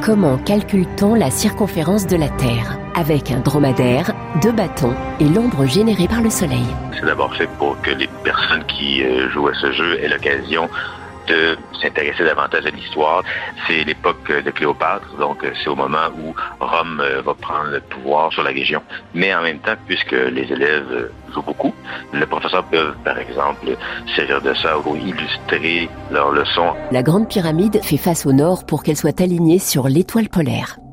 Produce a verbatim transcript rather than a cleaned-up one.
Comment calcule-t-on la circonférence de la Terre avec un dromadaire, deux bâtons et l'ombre générée par le soleil? C'est d'abord fait pour que les personnes qui jouent à ce jeu aient l'occasion de s'intéresser davantage à l'histoire. C'est l'époque de Cléopâtre, donc c'est au moment où Rome va prendre le pouvoir sur la région. Mais en même temps, puisque les élèves jouent beaucoup, les professeurs peuvent, par exemple, servir de ça pour illustrer leurs leçons. La Grande Pyramide fait face au nord pour qu'elle soit alignée sur l'étoile polaire.